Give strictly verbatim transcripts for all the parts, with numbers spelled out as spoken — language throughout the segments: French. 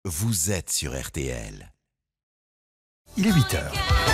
vous êtes sur R T L. Il est huit heures.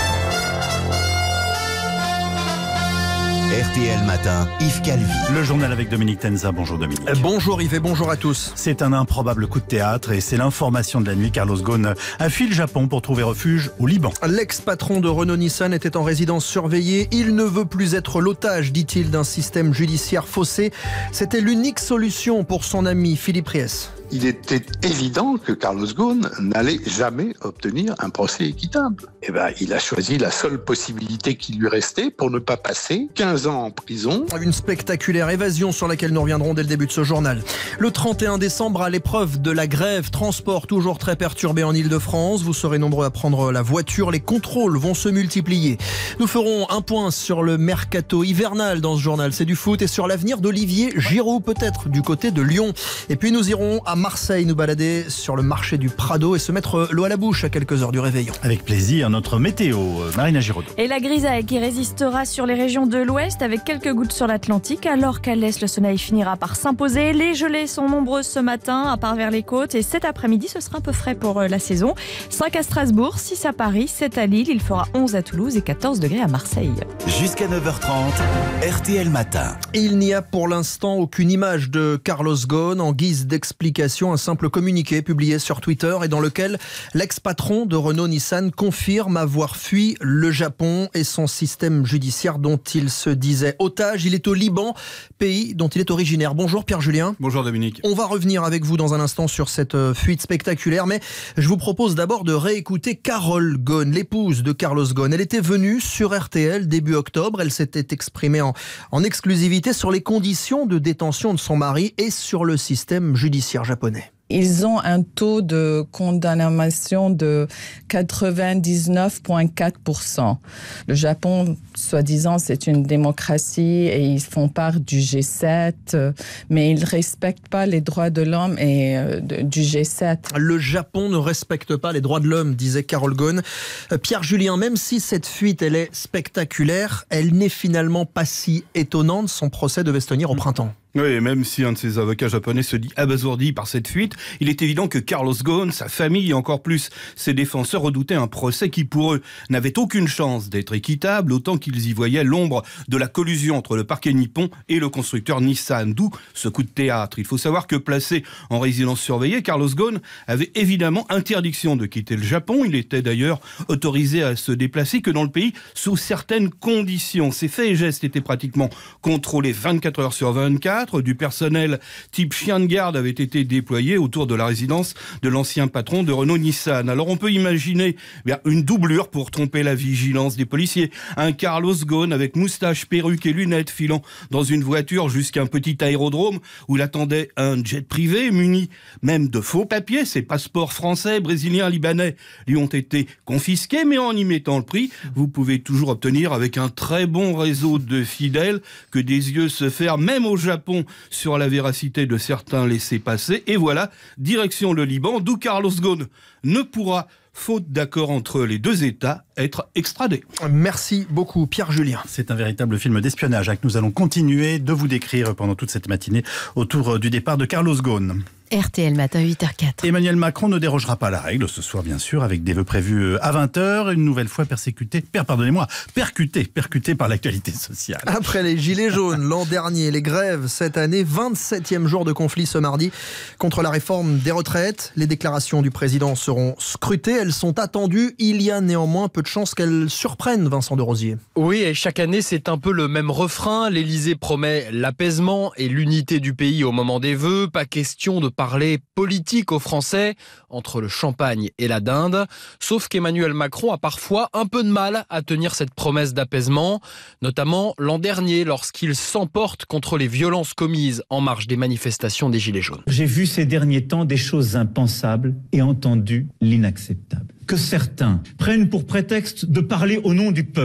R T L Matin, Yves Calvi. Le journal avec Dominique Tenza. Bonjour Dominique. Bonjour Yves et bonjour à tous. C'est un improbable coup de théâtre et c'est l'information de la nuit. Carlos Ghosn a fui le Japon pour trouver refuge au Liban. L'ex-patron de Renault-Nissan était en résidence surveillée. Il ne veut plus être l'otage, dit-il, d'un système judiciaire faussé. C'était l'unique solution pour son ami Philippe Ries. Il était évident que Carlos Ghosn n'allait jamais obtenir un procès équitable. Eh ben, il a choisi la seule possibilité qui lui restait pour ne pas passer quinze ans en prison. Une spectaculaire évasion sur laquelle nous reviendrons dès le début de ce journal. Le trente et un décembre, à l'épreuve de la grève transport toujours très perturbée en Ile-de-France. Vous serez nombreux à prendre la voiture. Les contrôles vont se multiplier. Nous ferons un point sur le mercato hivernal dans ce journal. C'est du foot et sur l'avenir d'Olivier Giroud, peut-être du côté de Lyon. Et puis nous irons à Marseille nous balader sur le marché du Prado et se mettre l'eau à la bouche à quelques heures du réveillon. Avec plaisir, notre météo, Marina Giraudot. Et la grisaille qui résistera sur les régions de l'ouest avec quelques gouttes sur l'Atlantique, alors qu'à l'est, le soleil finira par s'imposer. Les gelées sont nombreuses ce matin, à part vers les côtes. Et cet après-midi, ce sera un peu frais pour la saison. cinq à Strasbourg, six à Paris, sept à Lille. Il fera onze à Toulouse et quatorze degrés à Marseille. Jusqu'à neuf heures trente, R T L Matin. Il n'y a pour l'instant aucune image de Carlos Ghosn. En guise d'explication, un simple communiqué publié sur Twitter et dans lequel l'ex-patron de Renault-Nissan confirme avoir fui le Japon et son système judiciaire dont il se disait otage. Il est au Liban, pays dont il est originaire. Bonjour Pierre Julien. Bonjour Dominique. On va revenir avec vous dans un instant sur cette fuite spectaculaire, mais je vous propose d'abord de réécouter Carole Ghosn, l'épouse de Carlos Ghosn. Elle était venue sur R T L début octobre. Elle s'était exprimée en, en exclusivité sur les conditions de détention de son mari et sur le système judiciaire japonais. Ils ont un taux de condamnation de quatre-vingt-dix-neuf virgule quatre pour cent. Le Japon, soi-disant, c'est une démocratie et ils font part du G sept, mais ils ne respectent pas les droits de l'homme et euh, du G sept. Le Japon ne respecte pas les droits de l'homme, disait Carole Ghosn. Pierre Julien, même si cette fuite, elle est spectaculaire, elle n'est finalement pas si étonnante. Son procès devait se tenir au printemps. Oui, et même si un de ses avocats japonais se dit abasourdi par cette fuite, il est évident que Carlos Ghosn, sa famille et encore plus ses défenseurs redoutaient un procès qui pour eux n'avait aucune chance d'être équitable, autant qu'ils y voyaient l'ombre de la collusion entre le parquet nippon et le constructeur Nissan, d'où ce coup de théâtre. Il faut savoir que placé en résidence surveillée, Carlos Ghosn avait évidemment interdiction de quitter le Japon. Il était d'ailleurs autorisé à se déplacer que dans le pays sous certaines conditions. Ses faits et gestes étaient pratiquement contrôlés vingt-quatre heures sur vingt-quatre. Du personnel type chien de garde avait été déployé autour de la résidence de l'ancien patron de Renault-Nissan. Alors on peut imaginer bien, une doublure pour tromper la vigilance des policiers. Un Carlos Ghosn avec moustache, perruque et lunettes filant dans une voiture jusqu'à un petit aérodrome où l'attendait un jet privé muni même de faux papiers. Ses passeports français, brésiliens, libanais lui ont été confisqués, mais en y mettant le prix, vous pouvez toujours obtenir avec un très bon réseau de fidèles que des yeux se ferment même au Japon sur la véracité de certains laissez-passer. Et voilà, direction le Liban, d'où Carlos Ghosn ne pourra, faute d'accord entre les deux États, être extradé. Merci beaucoup Pierre Julien. C'est un véritable film d'espionnage que nous allons continuer de vous décrire pendant toute cette matinée autour du départ de Carlos Ghosn. R T L Matin, huit heures quatre. Emmanuel Macron ne dérogera pas à la règle ce soir, bien sûr, avec des vœux prévus à vingt heures, une nouvelle fois persécuté, per, pardonnez-moi, percuté, percuté par l'actualité sociale. Après les gilets jaunes l'an dernier, les grèves cette année, vingt-septième jour de conflit ce mardi contre la réforme des retraites. Les déclarations du président seront scrutées, elles sont attendues. Il y a néanmoins peu de chances qu'elles surprennent Vincent de Rosier. Oui, et chaque année, c'est un peu le même refrain. L'Élysée promet l'apaisement et l'unité du pays au moment des vœux. Pas question de parler politique aux Français entre le champagne et la dinde. Sauf qu'Emmanuel Macron a parfois un peu de mal à tenir cette promesse d'apaisement, notamment l'an dernier lorsqu'il s'emporte contre les violences commises en marge des manifestations des Gilets jaunes. J'ai vu ces derniers temps des choses impensables et entendu l'inacceptable. Que certains prennent pour prétexte de parler au nom du peuple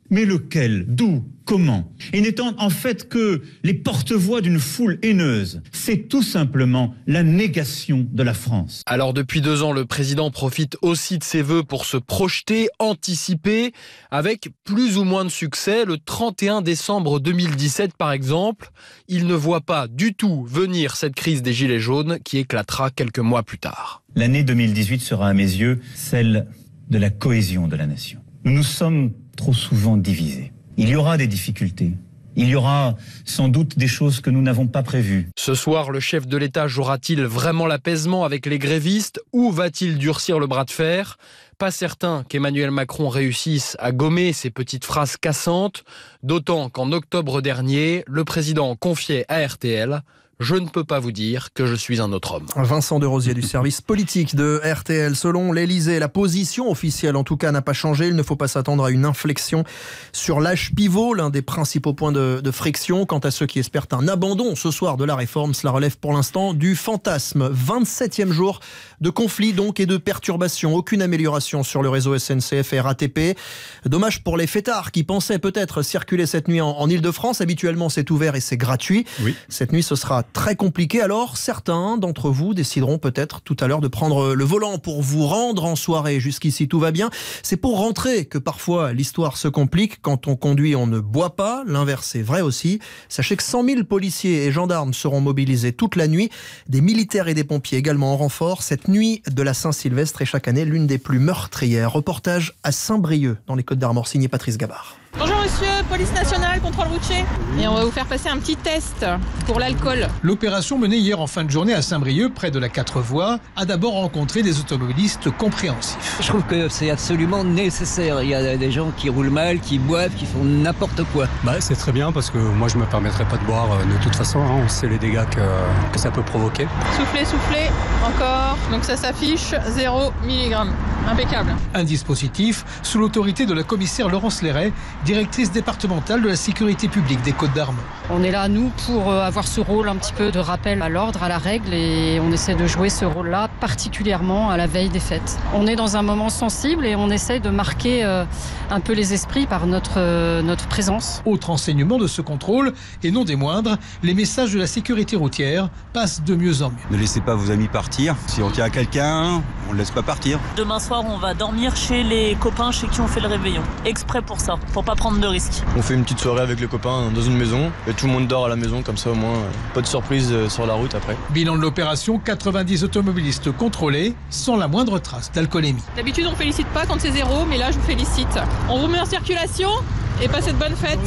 Mais lequel? D'où? Comment? Et n'étant en fait que les porte-voix d'une foule haineuse. C'est tout simplement la négation de la France. Alors depuis deux ans, le président profite aussi de ses vœux pour se projeter, anticiper, avec plus ou moins de succès. Le trente et un décembre deux mille dix-sept, par exemple, il ne voit pas du tout venir cette crise des Gilets jaunes qui éclatera quelques mois plus tard. L'année deux mille dix-huit sera à mes yeux celle de la cohésion de la nation. Nous nous sommes trop souvent divisés. Il y aura des difficultés. Il y aura sans doute des choses que nous n'avons pas prévues. Ce soir, le chef de l'État jouera-t-il vraiment l'apaisement avec les grévistes ou va-t-il durcir le bras de fer? Pas certain qu'Emmanuel Macron réussisse à gommer ces petites phrases cassantes, d'autant qu'en octobre dernier, le président confiait à R T L « Je ne peux pas vous dire que je suis un autre homme ». Vincent Desrosiers du service politique de R T L. Selon l'Élysée, la position officielle en tout cas n'a pas changé. Il ne faut pas s'attendre à une inflexion sur l'âge pivot, l'un des principaux points de, de friction. Quant à ceux qui espèrent un abandon ce soir de la réforme, cela relève pour l'instant du fantasme. vingt-septième jour de conflit donc et de perturbations. Aucune amélioration sur le réseau S N C F et R A T P. Dommage pour les fêtards qui pensaient peut-être circuler cette nuit en, en Ile-de-France. Habituellement, c'est ouvert et c'est gratuit. Oui. Cette nuit, ce sera très compliqué. Alors, certains d'entre vous décideront peut-être tout à l'heure de prendre le volant pour vous rendre en soirée. Jusqu'ici, tout va bien. C'est pour rentrer que parfois l'histoire se complique. Quand on conduit, on ne boit pas. L'inverse est vrai aussi. Sachez que cent mille policiers et gendarmes seront mobilisés toute la nuit. Des militaires et des pompiers également en renfort. Cette nuit de la Saint-Sylvestre est chaque année l'une des plus meurtrières. Reportage à Saint-Brieuc, dans les Côtes-d'Armor, signé Patrice Gabard. Bonjour monsieur, police nationale, contrôle routier. Et on va vous faire passer un petit test pour l'alcool. L'opération menée hier en fin de journée à Saint-Brieuc, près de la quatre voies, a d'abord rencontré des automobilistes compréhensifs. Je trouve que c'est absolument nécessaire. Il y a des gens qui roulent mal, qui boivent, qui font n'importe quoi. Bah, c'est très bien parce que moi je me permettrai pas de boire de toute façon. Hein, on sait les dégâts que, que ça peut provoquer. Soufflez, soufflez, encore. Donc ça s'affiche zéro milligrammes. Impeccable. Un dispositif sous l'autorité de la commissaire Laurence Léret, directrice départementale de la sécurité publique des Côtes-d'Armor. On est là, nous, pour avoir ce rôle un petit peu de rappel à l'ordre, à la règle, et on essaie de jouer ce rôle-là particulièrement à la veille des fêtes. On est dans un moment sensible et on essaie de marquer euh, un peu les esprits par notre, euh, notre présence. Autre enseignement de ce contrôle, et non des moindres, les messages de la sécurité routière passent de mieux en mieux. Ne laissez pas vos amis partir. Si on tient à quelqu'un, on ne laisse pas partir. Demain soir, on va dormir chez les copains chez qui on fait le réveillon. Exprès pour ça, pour pas prendre de risques. On fait une petite soirée avec les copains dans une maison et tout le monde dort à la maison, comme ça au moins pas de surprise sur la route après. Bilan de l'opération, quatre-vingt-dix automobilistes contrôlés sans la moindre trace d'alcoolémie. D'habitude on félicite pas quand c'est zéro, mais là je vous félicite. On vous met en circulation et passez de bonnes fêtes.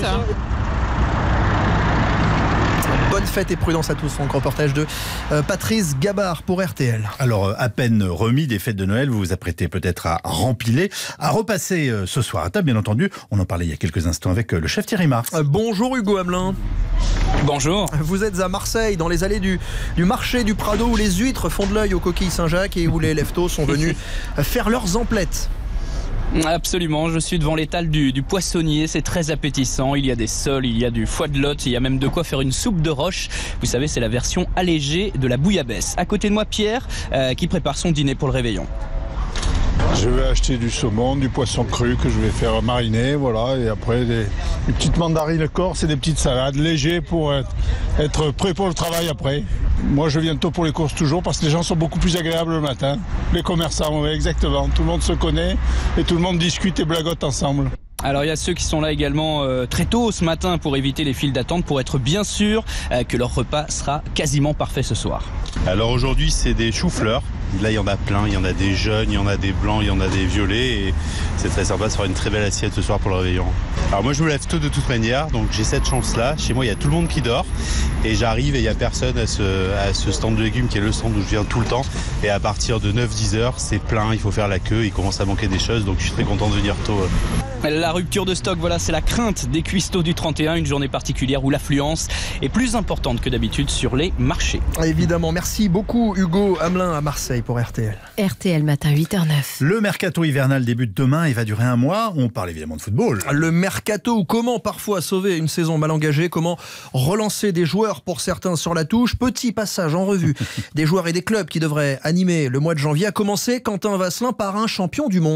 Bonne fête et prudence à tous. Donc, reportage de euh, Patrice Gabard pour R T L. Alors, à peine remis des fêtes de Noël, vous vous apprêtez peut-être à rempiler, à repasser euh, ce soir à table, bien entendu. On en parlait il y a quelques instants avec euh, le chef Thierry Marx. Euh, bonjour Hugo Hamelin. Bonjour. Vous êtes à Marseille, dans les allées du, du marché du Prado, où les huîtres font de l'œil aux coquilles Saint-Jacques et où les leftos sont venus faire leurs emplettes. Absolument, je suis devant l'étal du, du poissonnier, c'est très appétissant, il y a des sols, il y a du foie de lotte, il y a même de quoi faire une soupe de roche. Vous savez, c'est la version allégée de la bouillabaisse. À côté de moi, Pierre, euh, qui prépare son dîner pour le réveillon. Je vais acheter du saumon, du poisson cru que je vais faire mariner, voilà, et après des, des petites mandarines corse et des petites salades légères pour être, être prêt pour le travail après. Moi je viens tôt pour les courses toujours parce que les gens sont beaucoup plus agréables le matin. Les commerçants, oui, exactement, tout le monde se connaît et tout le monde discute et blagote ensemble. Alors il y a ceux qui sont là également euh, très tôt ce matin pour éviter les files d'attente, pour être bien sûr euh, que leur repas sera quasiment parfait ce soir. Alors aujourd'hui c'est des choux-fleurs. Là il y en a plein, il y en a des jaunes, il y en a des blancs, il y en a des violets et c'est très sympa de faire une très belle assiette ce soir pour le réveillon. Alors moi je me lève tôt de toute manière, donc j'ai cette chance là. Chez moi il y a tout le monde qui dort et j'arrive et il n'y a personne à ce, à ce stand de légumes qui est le stand où je viens tout le temps. Et à partir de neuf dix heures c'est plein, il faut faire la queue, il commence à manquer des choses, donc je suis très content de venir tôt. La rupture de stock, voilà, c'est la crainte des cuistots du trente et un, une journée particulière où l'affluence est plus importante que d'habitude sur les marchés. Évidemment, merci beaucoup Hugo Hamelin à Marseille pour R T L. R T L matin, huit heures neuf. Le mercato hivernal débute demain et va durer un mois. On parle évidemment de football. Le mercato, ou comment parfois sauver une saison mal engagée, comment relancer des joueurs pour certains sur la touche. Petit passage en revue des joueurs et des clubs qui devraient animer le mois de janvier. A commencer Quentin Vasselin par un champion du monde.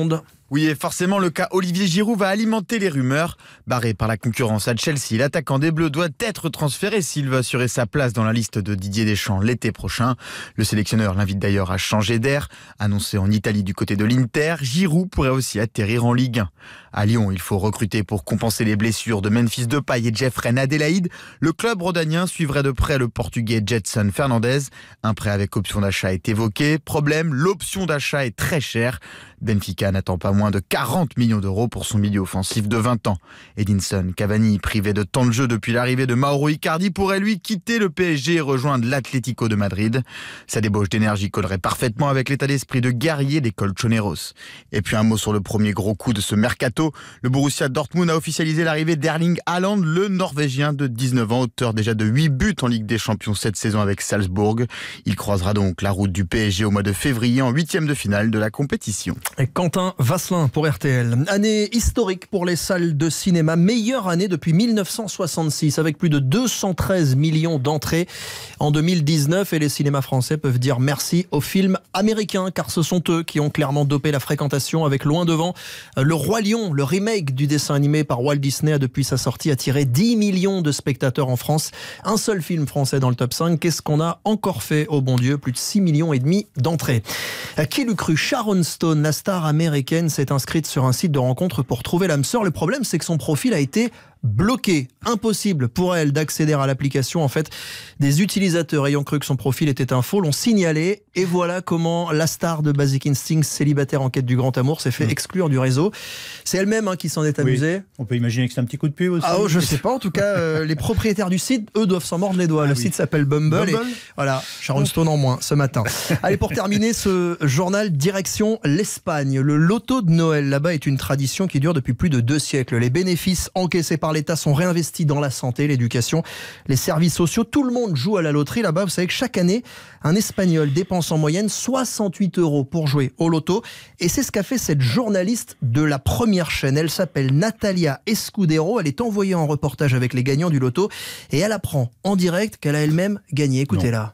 Oui, et forcément, le cas Olivier Giroud va alimenter les rumeurs. Barré par la concurrence à Chelsea, l'attaquant des Bleus doit être transféré s'il veut assurer sa place dans la liste de Didier Deschamps l'été prochain. Le sélectionneur l'invite d'ailleurs à changer d'air. Annoncé en Italie du côté de l'Inter, Giroud pourrait aussi atterrir en Ligue un. À Lyon, il faut recruter pour compenser les blessures de Memphis Depay et Jeffrey Adélaïde. Le club rhodanien suivrait de près le Portugais Jetson Fernandez. Un prêt avec option d'achat est évoqué. Problème, l'option d'achat est très chère. Benfica n'attend pas moins de quarante millions d'euros pour son milieu offensif de vingt ans. Edinson Cavani, privé de temps de jeu depuis l'arrivée de Mauro Icardi, pourrait lui quitter le P S G et rejoindre l'Atlético de Madrid. Sa débauche d'énergie collerait parfaitement avec l'état d'esprit de guerrier des Colchoneros. Et puis un mot sur le premier gros coup de ce mercato. Le Borussia Dortmund a officialisé l'arrivée d'Erling Haaland, le Norvégien de dix-neuf ans, auteur déjà de huit buts en Ligue des Champions cette saison avec Salzbourg. Il croisera donc la route du P S G au mois de février en huitième de finale de la compétition. Et Quentin Vasselin pour R T L. Année historique pour les salles de cinéma. Meilleure année depuis mille neuf cent soixante-six avec plus de deux cent treize millions d'entrées en deux mille dix-neuf. Et les cinémas français peuvent dire merci aux films américains car ce sont eux qui ont clairement dopé la fréquentation avec loin devant Le Roi Lion. Le remake du dessin animé par Walt Disney a depuis sa sortie attiré dix millions de spectateurs en France. Un seul film français dans le top cinq. Qu'est-ce qu'on a encore fait, oh bon Dieu? Plus de six millions et demi d'entrées. Qui l'eût cru? Sharon Stone, la star américaine, s'est inscrite sur un site de rencontre pour trouver l'âme sœur. Le problème, c'est que son profil a été bloqué. Impossible pour elle d'accéder à l'application. En fait, des utilisateurs ayant cru que son profil était un faux l'ont signalé. Et voilà comment la star de Basic Instinct, célibataire en quête du grand amour, s'est fait exclure du réseau. C'est elle-même hein, qui s'en est amusée. Oui, on peut imaginer que c'est un petit coup de pub aussi. Ah oh, je sais pas. En tout cas, euh, les propriétaires du site, eux, doivent s'en mordre les doigts. Ah, Le oui. site s'appelle Bumble. Bumble. Et voilà, Sharon Stone en moins ce matin. Allez, pour terminer ce journal, direction l'Espagne. Le loto de Noël là-bas est une tradition qui dure depuis plus de deux siècles. Les bénéfices encaissés par l'État sont réinvestis dans la santé, l'éducation, les services sociaux. Tout le monde joue à la loterie là-bas. Vous savez que chaque année, un Espagnol dépense en moyenne soixante-huit euros pour jouer au loto. Et c'est ce qu'a fait cette journaliste de la première chaîne. Elle s'appelle Natalia Escudero. Elle est envoyée en reportage avec les gagnants du loto. Et elle apprend en direct qu'elle a elle-même gagné. Écoutez-la.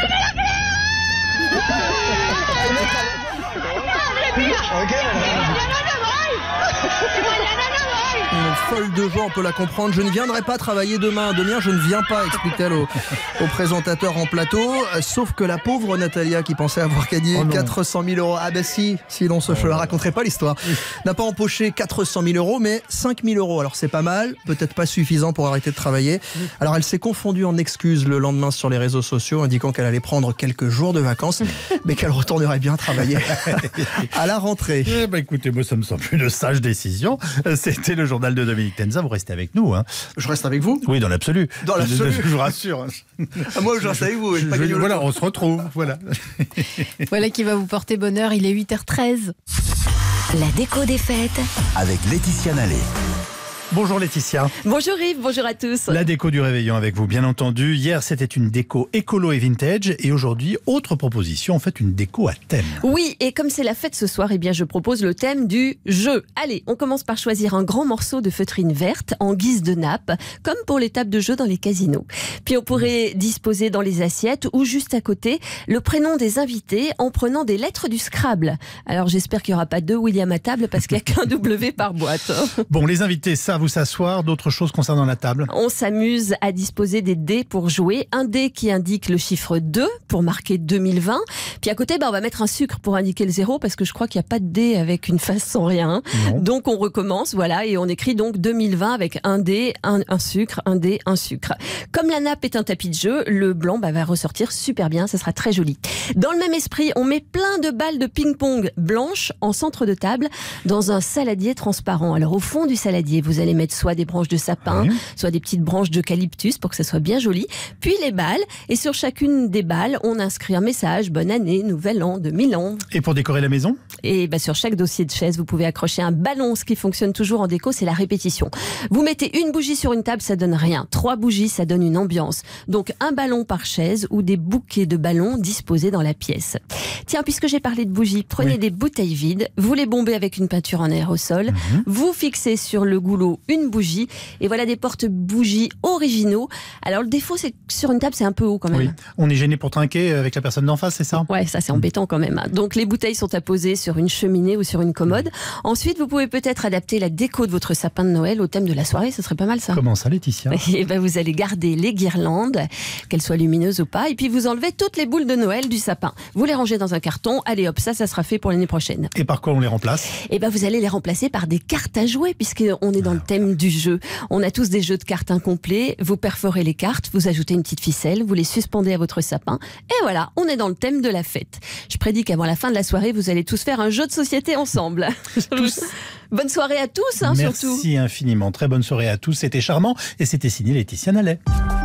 Folle de joie, on peut la comprendre. Je ne viendrai pas travailler demain à demi, je ne viens pas, explique-t-elle au, au présentateur en plateau. Sauf que la pauvre Natalia, qui pensait avoir gagné oh quatre cent mille euros, ah ben si, sinon je ne la raconterai pas l'histoire, n'a pas empoché quatre cent mille euros, mais cinq mille euros. Alors c'est pas mal, peut-être pas suffisant pour arrêter de travailler. Alors elle s'est confondue en excuses le lendemain sur les réseaux sociaux, indiquant qu'elle allait prendre quelques jours de vacances, mais qu'elle retournerait bien travailler à la rentrée. Eh ben écoutez, moi ça me semble une sage décision. C'était le journal de Dominique Tenza, vous restez avec nous. Hein. Je reste avec vous? Oui, dans l'absolu. Dans l'absolu. Je vous rassure. Ah, moi, je reste avec vous. Je, je, voilà, on se retrouve. Voilà. Voilà qui va vous porter bonheur. Il est huit heures treize. La déco des fêtes avec Laetitia Nallet. Bonjour Laetitia. Bonjour Yves, bonjour à tous. La déco du réveillon avec vous, bien entendu. Hier, c'était une déco écolo et vintage. Et aujourd'hui, autre proposition, en fait, une déco à thème. Oui, et comme c'est la fête ce soir, eh bien, je propose le thème du jeu. Allez, on commence par choisir un grand morceau de feutrine verte en guise de nappe, comme pour les tables de jeu dans les casinos. Puis on pourrait disposer dans les assiettes ou juste à côté le prénom des invités en prenant des lettres du Scrabble. Alors j'espère qu'il n'y aura pas deux William à table parce qu'il n'y a qu'un W par boîte. Bon, les invités savent vous s'asseoir, d'autres choses concernant la table? On s'amuse à disposer des dés pour jouer. Un dé qui indique le chiffre deux pour marquer deux mille vingt. Puis à côté, bah, on va mettre un sucre pour indiquer le zéro parce que je crois qu'il n'y a pas de dé avec une face sans rien. Non. Donc on recommence, voilà, et on écrit donc deux mille vingt avec un dé, un, un sucre, un dé, un sucre. Comme la nappe est un tapis de jeu, le blanc bah, va ressortir super bien, ça sera très joli. Dans le même esprit, on met plein de balles de ping-pong blanches en centre de table dans un saladier transparent. Alors au fond du saladier, vous allez mettre soit des branches de sapin, oui. soit des petites branches d'eucalyptus pour que ça soit bien joli. Puis les balles, et sur chacune des balles, on inscrit un message, bonne année, nouvel an, deux mille ans. Et pour décorer la maison? Et bah, sur chaque dossier de chaise, vous pouvez accrocher un ballon. Ce qui fonctionne toujours en déco, c'est la répétition. Vous mettez une bougie sur une table, ça donne rien. Trois bougies, ça donne une ambiance. Donc un ballon par chaise ou des bouquets de ballons disposés dans la pièce. Tiens, puisque j'ai parlé de bougies, prenez oui. des bouteilles vides, vous les bombez avec une peinture en aérosol, mmh. vous fixez sur le goulot cadeau une bougie. Et voilà des porte-bougies originaux. Alors le défaut, c'est que sur une table, c'est un peu haut quand même. Oui. On est gêné pour trinquer avec la personne d'en face, c'est ça? Ouais, ça c'est embêtant quand même. Donc les bouteilles sont à poser sur une cheminée ou sur une commode. Ensuite, vous pouvez peut-être adapter la déco de votre sapin de Noël au thème de la soirée. Ce serait pas mal ça. Comment ça, Laetitia? Et ben, vous allez garder les guirlandes, qu'elles soient lumineuses ou pas. Et puis vous enlevez toutes les boules de Noël du sapin. Vous les rangez dans un carton. Allez hop, ça, ça sera fait pour l'année prochaine. Et par quoi on les remplace? Et ben, vous allez les remplacer par des cartes à jouer, puisqu'on est dans le thème du jeu. On a tous des jeux de cartes incomplets. Vous perforez les cartes, vous ajoutez une petite ficelle, vous les suspendez à votre sapin. Et voilà, on est dans le thème de la fête. Je prédis qu'avant la fin de la soirée, vous allez tous faire un jeu de société ensemble. Tous. Bonne soirée à tous, hein, Merci surtout. Merci infiniment. Très bonne soirée à tous. C'était charmant et c'était signé Laetitia Nallet.